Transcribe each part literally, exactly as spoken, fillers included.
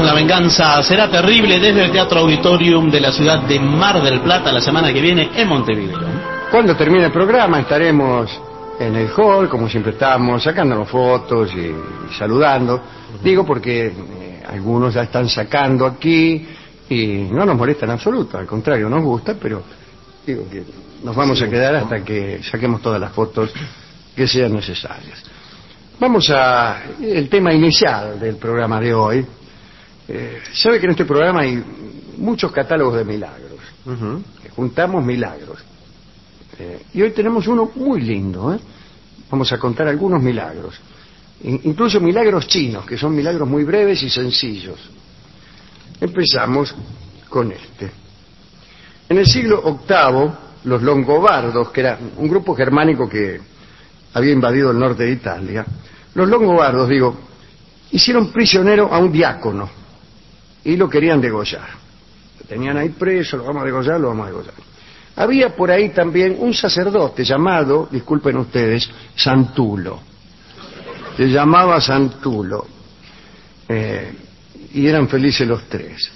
La venganza será terrible desde el Teatro Auditorium de la ciudad de Mar del Plata la semana que viene en Montevideo. Cuando termine el programa estaremos en el hall, como siempre estamos, sacándonos fotos y, y saludando. Uh-huh. Digo porque eh, algunos ya están sacando aquí y no nos molesta en absoluto, al contrario, nos gusta, pero digo que nos vamos sí, a quedar hasta que saquemos todas las fotos que sean necesarias. Vamos a el tema inicial del programa de hoy. Eh, sabe que en este programa hay muchos catálogos de milagros. Uh-huh. Juntamos milagros. Eh, y hoy tenemos uno muy lindo, ¿eh? Vamos a contar algunos milagros. In- incluso milagros chinos, que son milagros muy breves y sencillos. Empezamos con este. En el siglo octavo, los longobardos, que era un grupo germánico que había invadido el norte de Italia, los longobardos, digo, hicieron prisionero a un diácono y lo querían degollar. Lo tenían ahí preso, lo vamos a degollar, lo vamos a degollar. Había por ahí también un sacerdote llamado, disculpen ustedes, Santulo. Se llamaba Santulo. Eh, y eran felices los tres.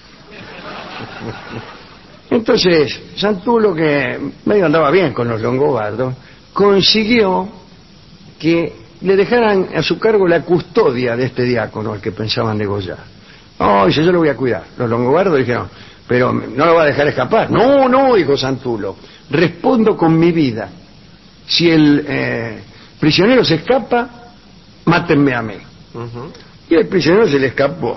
Entonces, Santulo, que medio andaba bien con los longobardos, consiguió que le dejaran a su cargo la custodia de este diácono al que pensaban degollar. Oh, dice, yo lo voy a cuidar. Los longobardos dijeron, pero no lo va a dejar escapar. No, no, dijo Santulo, respondo con mi vida. Si el eh, prisionero se escapa, mátenme a mí. Uh-huh. Y el prisionero se le escapó.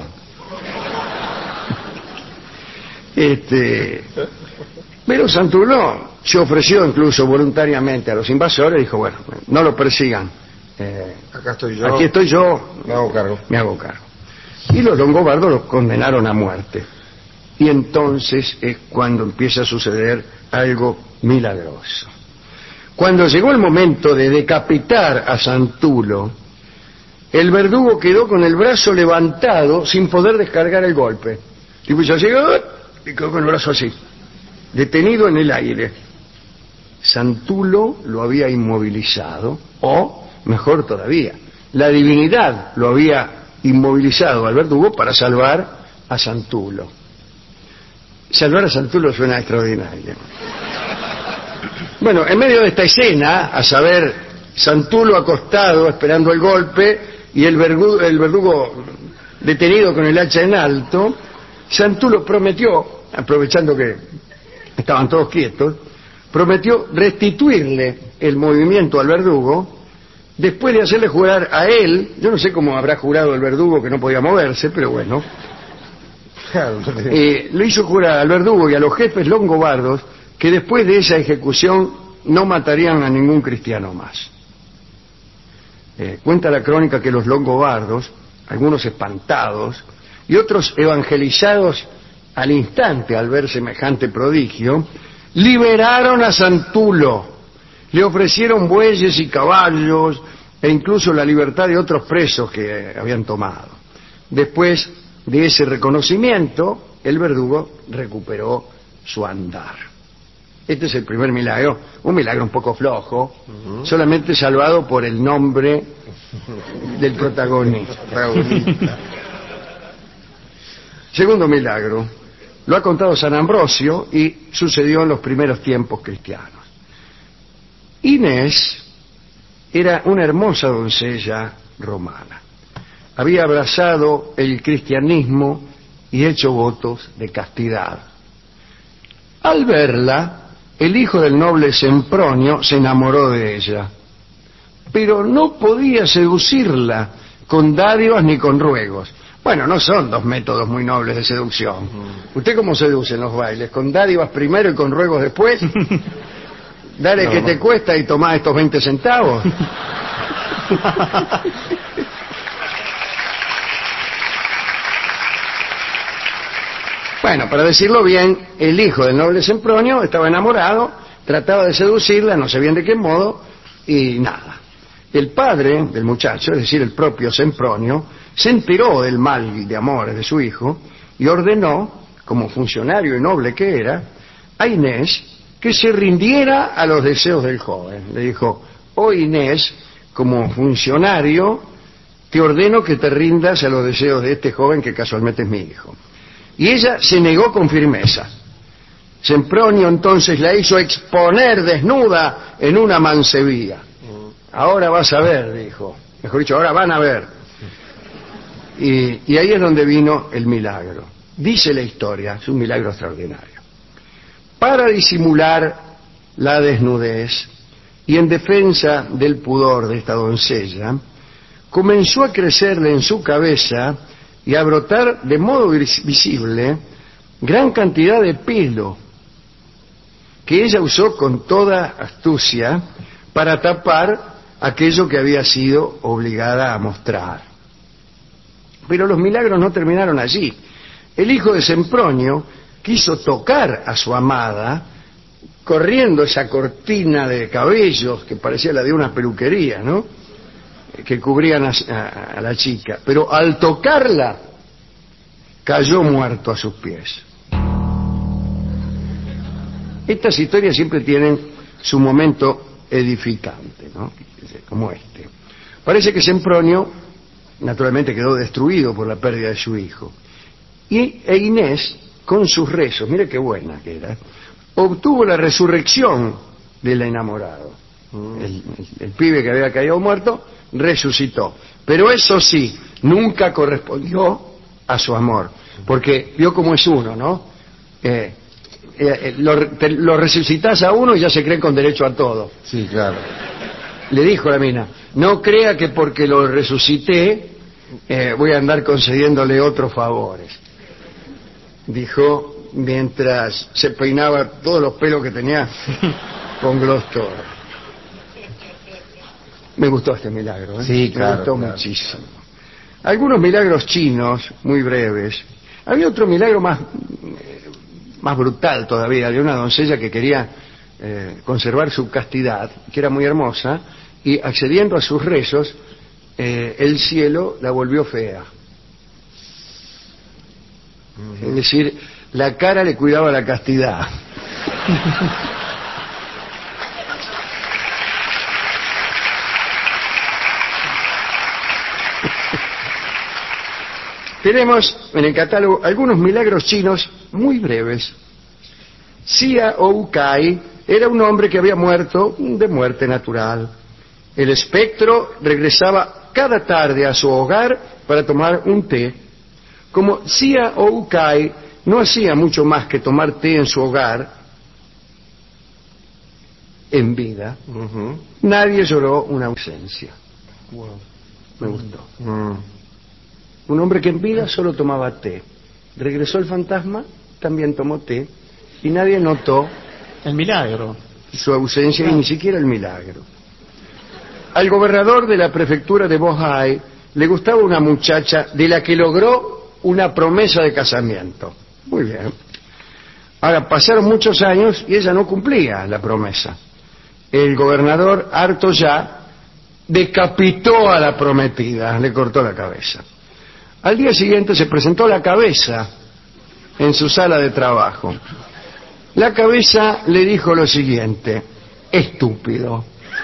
Este, pero Santulo se ofreció incluso voluntariamente a los invasores, dijo, bueno, no lo persigan. Eh, Acá estoy yo. Aquí estoy yo. Me hago cargo. Me hago cargo. Y los longobardos los condenaron a muerte. Y entonces es cuando empieza a suceder algo milagroso. Cuando llegó el momento de decapitar a Santulo, el verdugo quedó con el brazo levantado sin poder descargar el golpe. Y pues ya llegó y quedó con el brazo así, detenido en el aire. Santulo lo había inmovilizado, o, mejor todavía, la divinidad lo había inmovilizado al verdugo para salvar a Santulo. Salvar a Santulo suena extraordinario. Bueno, en medio de esta escena, a saber, Santulo acostado esperando el golpe y el verdugo, el verdugo detenido con el hacha en alto, Santulo prometió, aprovechando que estaban todos quietos, prometió restituirle el movimiento al verdugo después de hacerle jurar a él. Yo no sé cómo habrá jurado el verdugo que no podía moverse, pero bueno. Eh, le hizo jurar al verdugo y a los jefes longobardos que después de esa ejecución no matarían a ningún cristiano más. Eh, cuenta la crónica que los longobardos, algunos espantados y otros evangelizados al instante al ver semejante prodigio, liberaron a Santulo, le ofrecieron bueyes y caballos e incluso la libertad de otros presos que habían tomado. Después de ese reconocimiento, el verdugo recuperó su andar. Este es el primer milagro, un milagro un poco flojo, uh-huh. solamente salvado por el nombre del protagonista. Segundo milagro, lo ha contado San Ambrosio y sucedió en los primeros tiempos cristianos. Inés era una hermosa doncella romana. Había abrazado el cristianismo y hecho votos de castidad. Al verla, el hijo del noble Sempronio se enamoró de ella, pero no podía seducirla con dádivas ni con ruegos. Bueno, no son dos métodos muy nobles de seducción. ¿Usted cómo seduce en los bailes? ¿Con dádivas primero y con ruegos después? Dale no, que te cuesta y tomá estos veinte centavos. Bueno, para decirlo bien, el hijo del noble Sempronio estaba enamorado, trataba de seducirla, no sé bien de qué modo, y nada. El padre del muchacho, es decir, el propio Sempronio, se enteró del mal de amores de su hijo y ordenó, como funcionario y noble que era, a Inés que se rindiera a los deseos del joven. Le dijo, oh Inés, como funcionario, te ordeno que te rindas a los deseos de este joven que casualmente es mi hijo. Y ella se negó con firmeza. Sempronio entonces la hizo exponer desnuda en una mancebía. Ahora vas a ver, dijo. Mejor dicho, ahora van a ver. Y, y ahí es donde vino el milagro. Dice la historia, es un milagro extraordinario. Para disimular la desnudez y en defensa del pudor de esta doncella, comenzó a crecerle en su cabeza y a brotar de modo visible gran cantidad de pelo que ella usó con toda astucia para tapar aquello que había sido obligada a mostrar. Pero los milagros no terminaron allí. El hijo de Sempronio quiso tocar a su amada, corriendo esa cortina de cabellos que parecía la de una peluquería, ¿no?, que cubrían a, a, a la chica. Pero al tocarla, cayó muerto a sus pies. Estas historias siempre tienen su momento edificante, ¿no?, como este. Parece que Sempronio, naturalmente, quedó destruido por la pérdida de su hijo. Y e Inés, con sus rezos, mire qué buena que era, obtuvo la resurrección del enamorado. El, el, el pibe que había caído muerto resucitó. Pero eso sí, nunca correspondió a su amor, porque vio cómo es uno, ¿no? Eh, eh, lo, te, lo resucitas a uno y ya se cree con derecho a todo. Sí, claro. Le dijo la mina, no crea que porque lo resucité eh, voy a andar concediéndole otros favores. Dijo mientras se peinaba todos los pelos que tenía con Glostor. Me gustó este milagro, ¿eh? Sí, claro, me gustó claro. muchísimo. Algunos milagros chinos, muy breves. Había otro milagro más, más brutal todavía, de una doncella que quería eh, conservar su castidad, que era muy hermosa, y accediendo a sus rezos, eh, el cielo la volvió fea. Uh-huh. Es decir, la cara le cuidaba la castidad. Tenemos en el catálogo algunos milagros chinos muy breves. Xia Oukai era un hombre que había muerto de muerte natural. El espectro regresaba cada tarde a su hogar para tomar un té. Como Xia Oukai no hacía mucho más que tomar té en su hogar en vida, uh-huh, nadie lloró una ausencia. Wow. Me gustó. Uh-huh. Un hombre que en vida solo tomaba té. Regresó el fantasma, también tomó té, y nadie notó el milagro, su ausencia, y ni siquiera el milagro. Al gobernador de la prefectura de Bohai le gustaba una muchacha de la que logró una promesa de casamiento. Muy bien. Ahora, pasaron muchos años y ella no cumplía la promesa. El gobernador, harto ya, decapitó a la prometida, le cortó la cabeza. Al día siguiente se presentó la cabeza en su sala de trabajo. La cabeza le dijo lo siguiente: estúpido.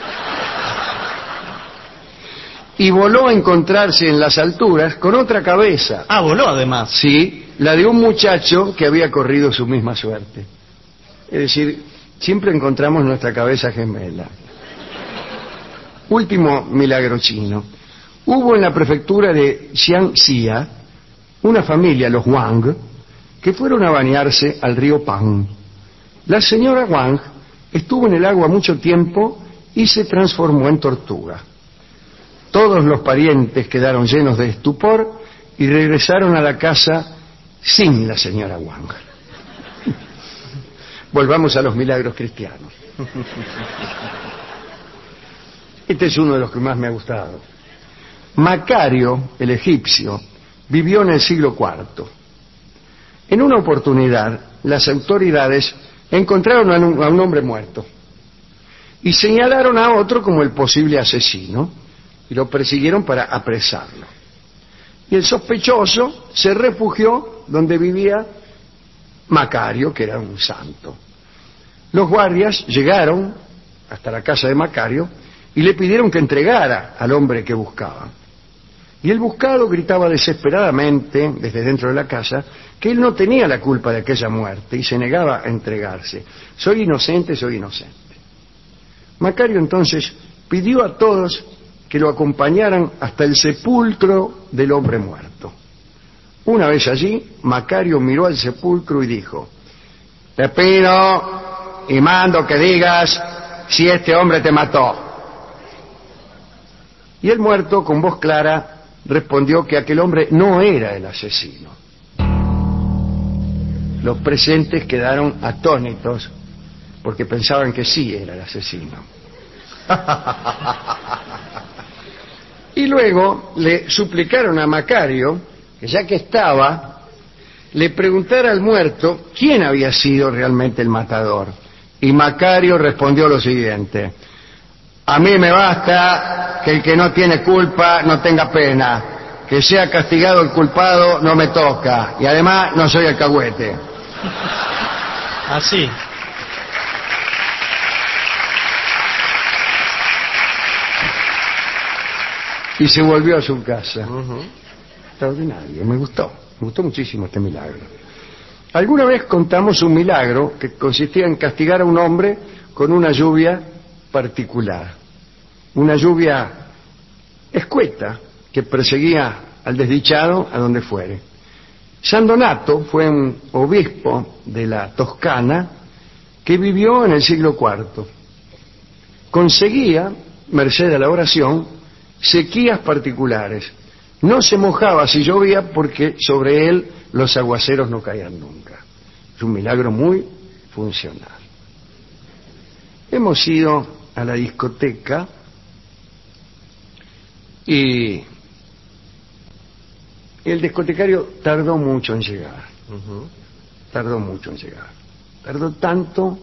Y voló a encontrarse en las alturas con otra cabeza. Ah, voló además. Sí, la de un muchacho que había corrido su misma suerte. Es decir, siempre encontramos nuestra cabeza gemela. Último milagro chino. Hubo en la prefectura de Xiangxia una familia, los Wang, que fueron a bañarse al río Pang. La señora Wang estuvo en el agua mucho tiempo y se transformó en tortuga. Todos los parientes quedaron llenos de estupor y regresaron a la casa sin la señora Wang. Volvamos a los milagros cristianos. Este es uno de los que más me ha gustado. Macario, el egipcio, vivió en el siglo cuarto. En una oportunidad, las autoridades encontraron a un, a un hombre muerto y señalaron a otro como el posible asesino y lo persiguieron para apresarlo. Y el sospechoso se refugió donde vivía Macario, que era un santo. Los guardias llegaron hasta la casa de Macario y le pidieron que entregara al hombre que buscaban. Y el buscado gritaba desesperadamente desde dentro de la casa que él no tenía la culpa de aquella muerte y se negaba a entregarse. Soy inocente, soy inocente. Macario entonces pidió a todos que lo acompañaran hasta el sepulcro del hombre muerto. Una vez allí, Macario miró al sepulcro y dijo: te pido y mando que digas si este hombre te mató. Y el muerto, con voz clara, respondió que aquel hombre no era el asesino. Los presentes quedaron atónitos porque pensaban que sí era el asesino. Y luego le suplicaron a Macario que, ya que estaba, le preguntara al muerto quién había sido realmente el matador. Y Macario respondió lo siguiente: a mí me basta que el que no tiene culpa no tenga pena, que sea castigado el culpado no me toca, y además no soy alcahuete. Así. Y se volvió a su casa. Uh-huh. Extraordinario, me gustó, me gustó muchísimo este milagro. Alguna vez contamos un milagro que consistía en castigar a un hombre con una lluvia particular, una lluvia escueta que perseguía al desdichado a donde fuere. San Donato fue un obispo de la Toscana que vivió en el siglo cuarto. Conseguía, merced a la oración, sequías particulares. No se mojaba si llovía porque sobre él los aguaceros no caían nunca. Es un milagro muy funcional. Hemos ido a la discoteca y el discotecario tardó mucho en llegar. Uh-huh. Tardó mucho en llegar. Tardó tanto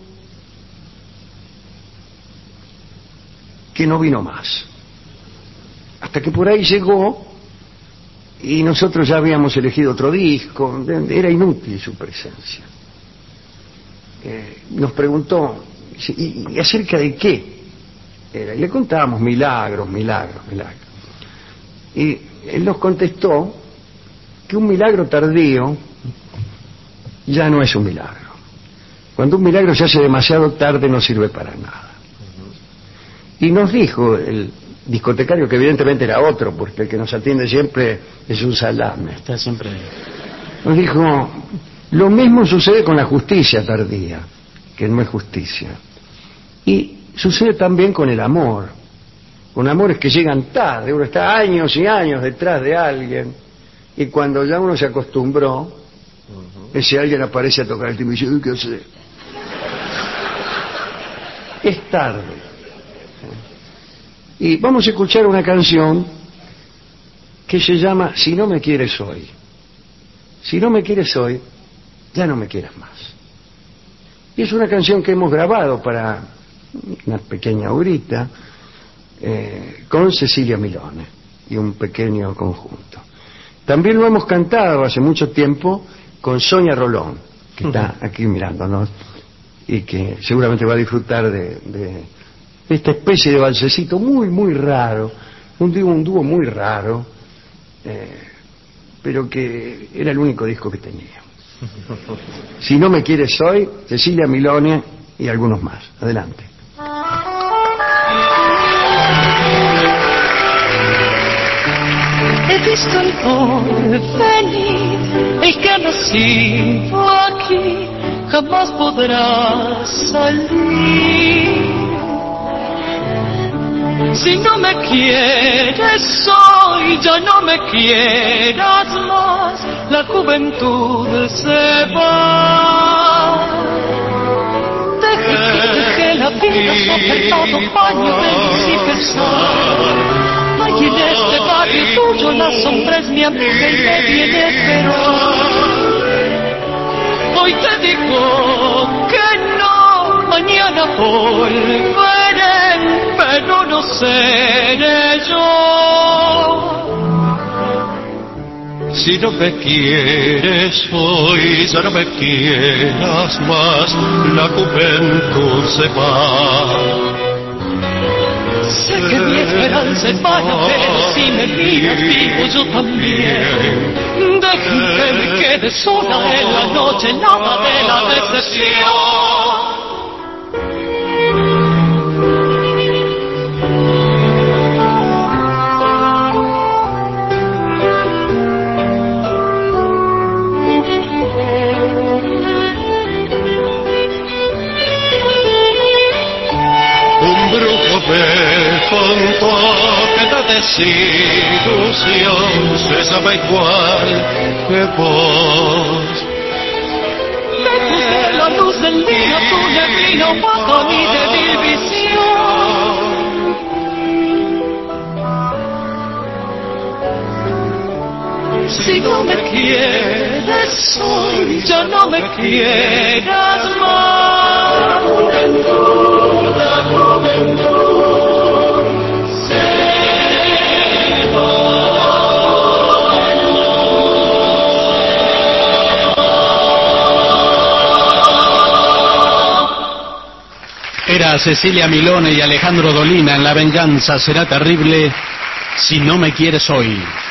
que no vino más. Hasta que por ahí llegó y nosotros ya habíamos elegido otro disco. Era inútil su presencia. Eh, nos preguntó: ¿y, y acerca de qué era? Y le contábamos milagros, milagros, milagros. Y él nos contestó que un milagro tardío ya no es un milagro. Cuando un milagro se hace demasiado tarde no sirve para nada. Y nos dijo el discotecario, que evidentemente era otro, porque el que nos atiende siempre es un salame. Está siempre. Nos dijo: lo mismo sucede con la justicia tardía, que no es justicia. Y sucede también con el amor. Con amores que llegan tarde. Uno está años y años detrás de alguien, y cuando ya uno se acostumbró, uh-huh, ese alguien aparece a tocar el timbre y dice: ¿qué hace? Es tarde. Y vamos a escuchar una canción que se llama Si no me quieres hoy. Si no me quieres hoy, ya no me quieras más. Y es una canción que hemos grabado para una pequeña obrita eh, con Cecilia Milone y un pequeño conjunto. También lo hemos cantado hace mucho tiempo con Sonia Rolón, que está aquí mirándonos y que seguramente va a disfrutar de, de esta especie de valsecito muy, muy raro, un dúo, un dúo muy raro, eh, pero que era el único disco que tenía. Si no me quieres hoy, Cecilia Milone y algunos más. Adelante. He visto el porvenir, el que ha nacido aquí jamás podrá salir. Si no me quieres hoy, ya no me quieras más, la juventud se va. Deje, deje la vida sobre todo paño de luz y pesar. Y en este barrio tuyo la sombra es mi amiga y me viene a esperar. Hoy te digo que no, mañana volveré, pero no seré yo. Si no me quieres hoy, ya no me quieras más, la juventud se va. Sé que mi esperanza es vana, pero si me miras vivo yo también. Dejen que me quede sola en la noche helada de la decepción. Me contó que la desilusión se sabe igual que vos. Desde la luz del día tu neblina opaca mi débil visión. Si no me quieres hoy, ya no me quieras más. La juventud, la juventud se va. Era Cecilia Milone y Alejandro Dolina en La venganza será terrible si no me quieres hoy.